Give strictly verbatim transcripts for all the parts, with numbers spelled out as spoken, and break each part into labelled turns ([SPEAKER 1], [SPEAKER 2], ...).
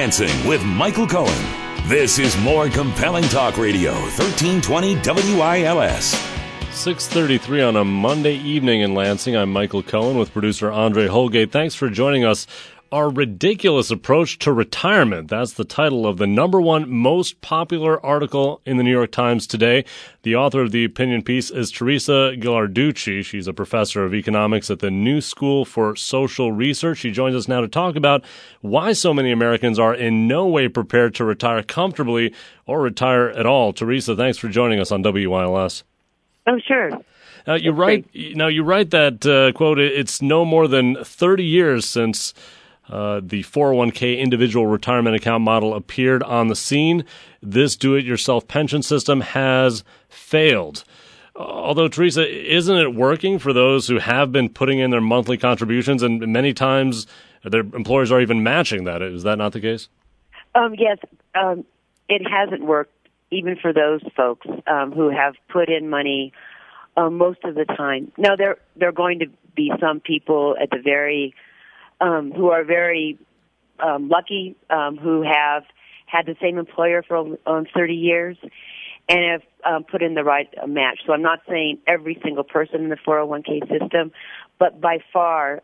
[SPEAKER 1] Dancing with Michael Cohen. This is More Compelling Talk Radio, thirteen twenty W I L S.
[SPEAKER 2] six thirty-three on a Monday evening in Lansing. I'm Michael Cohen with producer Andre Holgate. Thanks for joining us. Our Ridiculous Approach to Retirement. That's the title of the number one most popular article in the New York Times today. The author of the opinion piece is Teresa Ghilarducci. She's a professor of economics at the New School for Social Research. She joins us now to talk about why so many Americans are in no way prepared to retire comfortably or retire at all. Teresa, thanks for joining us on W I L S.
[SPEAKER 3] Oh, sure.
[SPEAKER 2] Uh, you write now. You write that uh, quote. It's no more than thirty years since Uh, the four oh one k individual retirement account model appeared on the scene. This do-it-yourself pension system has failed. Although, Teresa, isn't it working for those who have been putting in their monthly contributions, and many times their employers are even matching that? Is that not the case?
[SPEAKER 3] Um, yes, um, it hasn't worked even for those folks um, who have put in money uh, most of the time. Now, there, there are going to be some people at the very Um, who are very um, lucky, um, who have had the same employer for um, thirty years and have um, put in the right uh, match. So I'm not saying every single person in the four oh one k system, but by far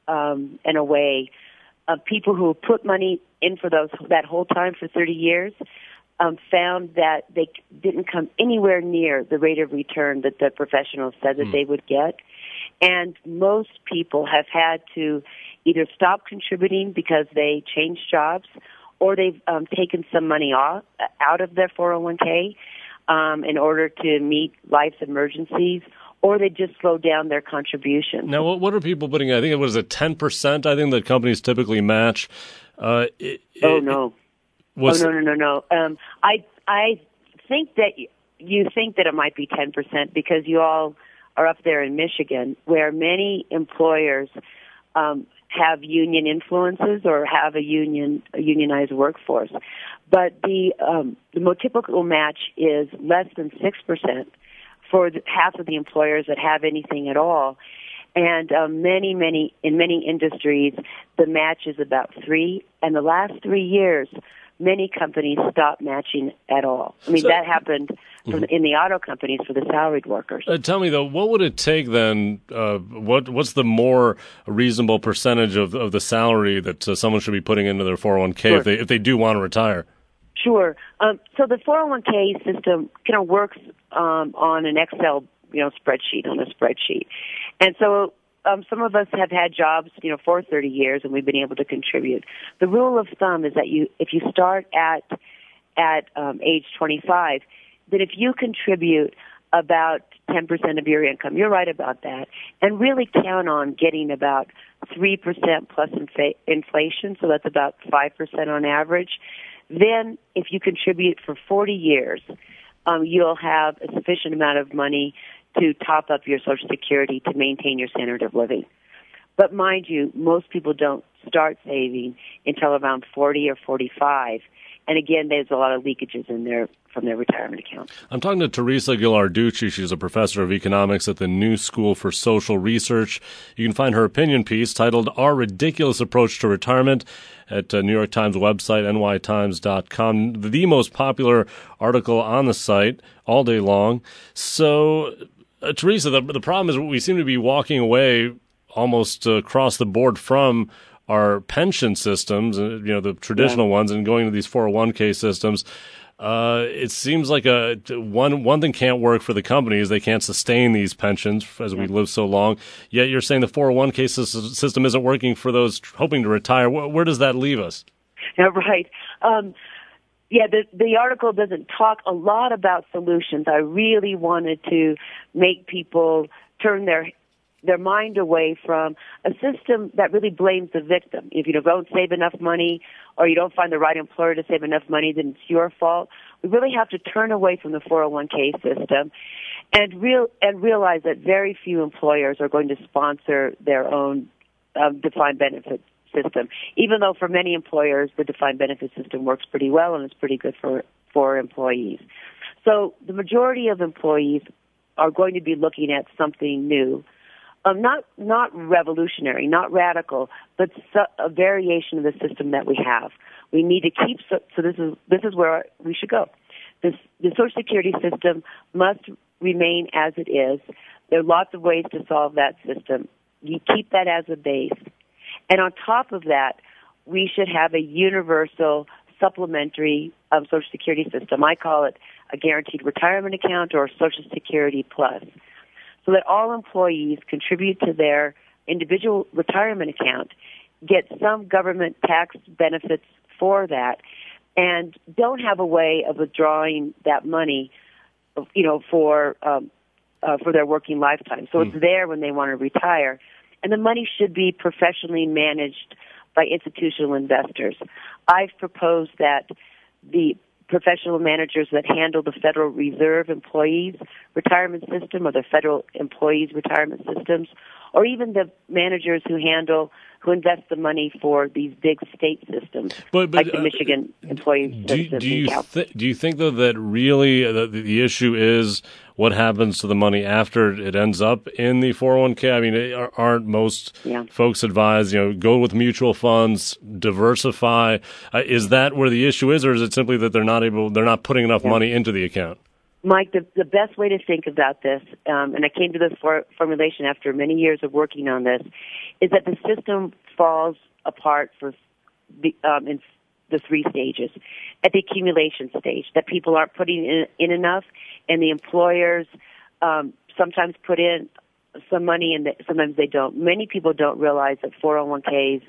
[SPEAKER 3] um, and away, uh, people who put money in for those that whole time for thirty years um, found that they didn't come anywhere near the rate of return that the professionals said that mm. they would get. And most people have had to either stop contributing because they changed jobs, or they've um, taken some money off out of their four oh one k um, in order to meet life's emergencies, or they just slow down their contributions.
[SPEAKER 2] Now, what, what are people putting in? I think it was a ten percent. I think that companies typically match. Uh, it,
[SPEAKER 3] oh no!
[SPEAKER 2] It,
[SPEAKER 3] oh no! No! No! No! Um, I I think that you think that it might be ten percent because you all are up there in Michigan, where many employers um, have union influences or have a union a unionized workforce. But the um, the more typical match is less than six percent for the, half of the employers that have anything at all. And um, many, many in many industries, the match is about three. And the last three years, many companies stopped matching at all. I mean, so, that happened from, in the auto companies for the salaried workers.
[SPEAKER 2] Uh, tell me, though, what would it take then? Uh, what What's the more reasonable percentage of, of the salary that uh, someone should be putting into their four oh one k
[SPEAKER 3] sure.
[SPEAKER 2] if they if they do want to retire?
[SPEAKER 3] Sure. Um, so the four oh one k system kind of works um, on an Excel, you know, spreadsheet on a spreadsheet, and so. Um, some of us have had jobs, you know, for thirty years, and we've been able to contribute. The rule of thumb is that you, if you start at at um, age twenty-five, that if you contribute about ten percent of your income, you're right about that, and really count on getting about three percent plus infa- inflation, so that's about five percent on average. Then, if you contribute for forty years, um, you'll have a sufficient amount of money to top up your Social Security to maintain your standard of living. But mind you, most people don't start saving until around forty or forty-five. And again, there's a lot of leakages in there from their retirement account.
[SPEAKER 2] I'm talking to Teresa Ghilarducci. She's a professor of economics at the New School for Social Research. You can find her opinion piece titled Our Ridiculous Approach to Retirement at uh, New York Times website, N Y Times dot com, the most popular article on the site all day long. So, uh, Teresa, the, the problem is we seem to be walking away almost uh, across the board from our pension systems, uh, you know, the traditional yeah. ones, and going to these four oh one k systems. Uh, it seems like a one one thing can't work for the companies. They can't sustain these pensions as we live so long. Yet you're saying the four oh one k system isn't working for those hoping to retire. Where, where does that leave us?
[SPEAKER 3] Yeah, right. Um, yeah, the, the article doesn't talk a lot about solutions. I really wanted to make people turn their their mind away from a system that really blames the victim. If you don't save enough money or you don't find the right employer to save enough money, then it's your fault. We really have to turn away from the four oh one k system and real and realize that very few employers are going to sponsor their own um, defined benefit system, even though for many employers the defined benefit system works pretty well and it's pretty good for, for employees. So the majority of employees are going to be looking at something new. um, not not revolutionary, not radical, but su- a variation of the system that we have. We need to keep, so, so this is this is where we should go. This, the Social Security system must remain as it is. There are lots of ways to solve that system. You keep that as a base. And on top of that, we should have a universal supplementary um, Social Security system. I call it a guaranteed retirement account or Social Security Plus, so that all employees contribute to their individual retirement account, get some government tax benefits for that, and don't have a way of withdrawing that money, you know, for um, uh, for their working lifetime. So mm. it's there when they want to retire, and the money should be professionally managed by institutional investors. I've proposed that the professional managers that handle the Federal Reserve employees retirement system or the federal employees retirement systems, or even the managers who handle, who invest the money for these big state systems, but, but, like the uh, Michigan employee
[SPEAKER 2] do,
[SPEAKER 3] system.
[SPEAKER 2] Do you, th- do you think, though, that really the, the issue is what happens to the money after it ends up in the four oh one k? I mean, aren't most yeah. folks advised, you know, go with mutual funds, diversify? Uh, is that where the issue is, or is it simply that they're not able, they're not putting enough yeah. money into the account?
[SPEAKER 3] Mike, the, the best way to think about this, um, and I came to this for, formulation after many years of working on this, is that the system falls apart for the, um, in the three stages. At the accumulation stage, that people aren't putting in, in enough, and the employers um, sometimes put in some money, and sometimes they don't. Many people don't realize that four oh one k's,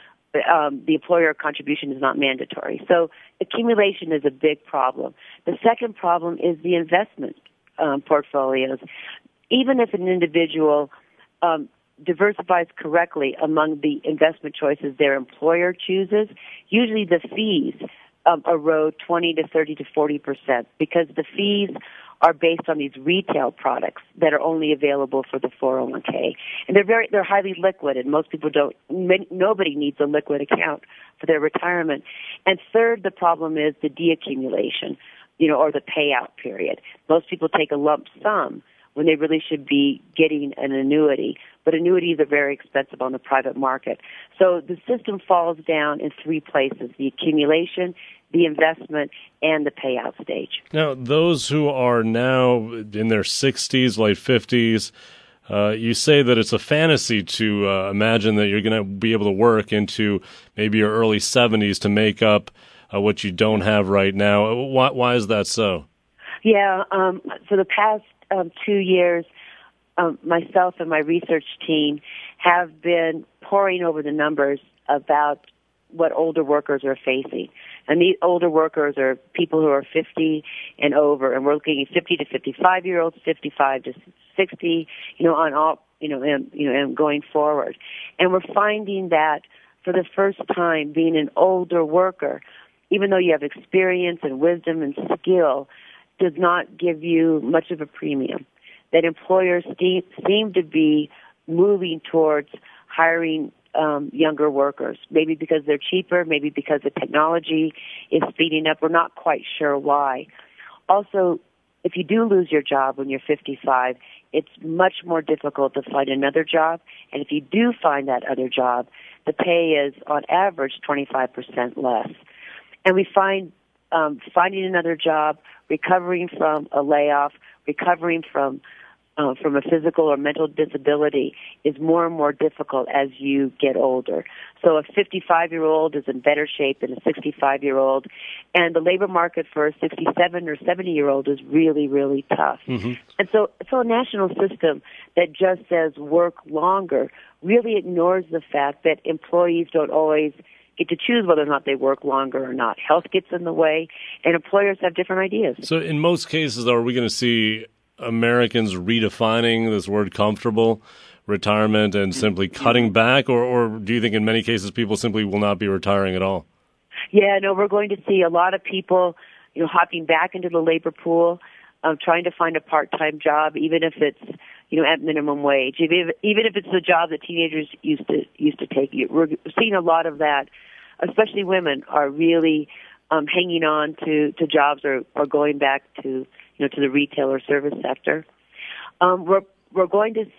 [SPEAKER 3] um, the employer contribution is not mandatory. So accumulation is a big problem. The second problem is the investment um, portfolios. Even if an individual um, diversifies correctly among the investment choices their employer chooses, usually the fees um, erode twenty to thirty to forty percent because the fees are based on these retail products that are only available for the four oh one k, and they're very they're highly liquid, and most people don't. Many, nobody needs a liquid account for their retirement. And third, the problem is the deaccumulation, you know, or the payout period. Most people take a lump sum when they really should be getting an annuity, but annuities are very expensive on the private market. So the system falls down in three places: the accumulation, the investment, and the payout stage.
[SPEAKER 2] Now, those who are now in their sixties, late fifties, uh, you say that it's a fantasy to uh, imagine that you're going to be able to work into maybe your early seventies to make up uh, what you don't have right now. Why, why is that so?
[SPEAKER 3] Yeah, um, for the past um, two years, um, myself and my research team have been poring over the numbers about what older workers are facing. And these older workers are people who are fifty and over, and we're looking at fifty to fifty-five-year-olds, fifty-five to sixty, you know, on all, you know, and, you know, and going forward. And we're finding that for the first time, being an older worker, even though you have experience and wisdom and skill, does not give you much of a premium. That employers seem, seem to be moving towards hiring um, younger workers, maybe because they're cheaper, maybe because the technology is speeding up. We're not quite sure why. Also, if you do lose your job when you're fifty-five, it's much more difficult to find another job. And if you do find that other job, the pay is, on average, twenty-five percent less. And we find um, finding another job, recovering from a layoff, recovering from Uh, from a physical or mental disability is more and more difficult as you get older. So a fifty-five-year-old is in better shape than a sixty-five-year-old, and the labor market for a sixty-seven or seventy-year-old is really, really tough. Mm-hmm. And so, so a national system that just says work longer really ignores the fact that employees don't always get to choose whether or not they work longer or not. Health gets in the way, and employers have different ideas.
[SPEAKER 2] So in most cases, though, are we going to see Americans redefining this word comfortable retirement and simply cutting back, or, or do you think in many cases people simply will not be retiring at all?
[SPEAKER 3] Yeah, no, we're going to see a lot of people, you know, hopping back into the labor pool, um, trying to find a part-time job, even if it's, you know, at minimum wage, even if, even if it's the job that teenagers used to used to take. We're seeing a lot of that, especially women are really um, hanging on to, to jobs or, or going back to, you know, to the retail or service sector. Um, we're we're going to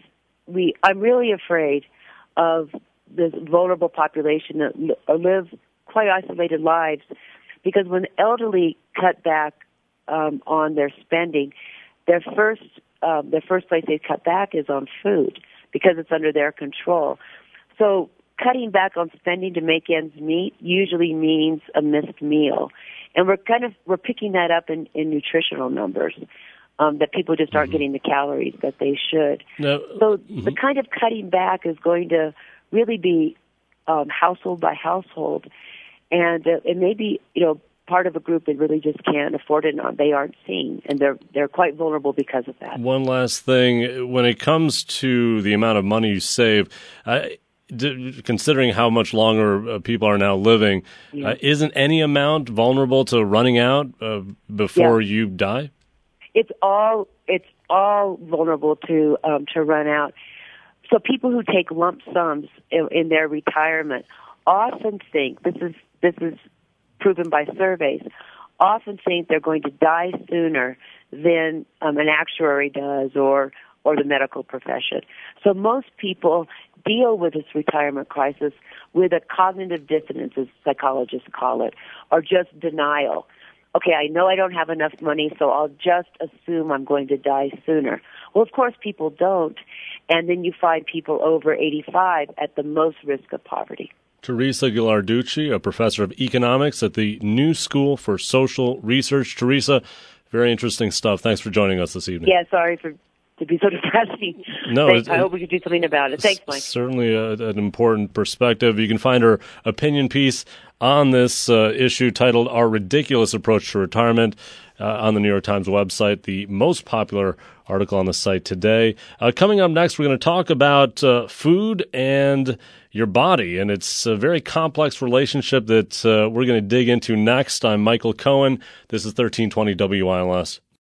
[SPEAKER 3] we I'm really afraid of this vulnerable population that li- live quite isolated lives, because when the elderly cut back um, on their spending, their first um, their first place they cut back is on food, because it's under their control. So cutting back on spending to make ends meet usually means a missed meal, and we're kind of we're picking that up in, in nutritional numbers. Um, that people just aren't mm-hmm. getting the calories that they should.
[SPEAKER 2] No.
[SPEAKER 3] So
[SPEAKER 2] mm-hmm.
[SPEAKER 3] the kind of cutting back is going to really be um, household by household, and uh, it may be, you know, part of a group that really just can't afford it, and they aren't seen, and they're they're quite vulnerable because of that.
[SPEAKER 2] One last thing, when it comes to the amount of money you save, uh, d- considering how much longer uh, people are now living, yeah. uh, isn't any amount vulnerable to running out uh, before yeah. you die?
[SPEAKER 3] It's all it's all vulnerable to um, to run out. So people who take lump sums in, in their retirement often think, this is this is proven by surveys, often think they're going to die sooner than um, an actuary does, or or the medical profession. So most people deal with this retirement crisis with a cognitive dissonance, as psychologists call it, or just denial. Okay, I know I don't have enough money, so I'll just assume I'm going to die sooner. Well, of course, people don't, and then you find people over eighty-five at the most risk of poverty.
[SPEAKER 2] Teresa Ghilarducci, a professor of economics at the New School for Social Research. Teresa, very interesting stuff. Thanks for joining us this evening.
[SPEAKER 3] Yeah, sorry for to be so depressing.
[SPEAKER 2] No,
[SPEAKER 3] Thanks.
[SPEAKER 2] it,
[SPEAKER 3] I hope we can do something about it. Thanks, Mike.
[SPEAKER 2] Certainly a, an important perspective. You can find her opinion piece on this uh, issue titled Our Ridiculous Approach to Retirement uh, on the New York Times website, the most popular article on the site today. Uh, coming up next, we're going to talk about uh, food and your body, and it's a very complex relationship that uh, we're going to dig into next. I'm Michael Cohen. This is thirteen twenty W I L S.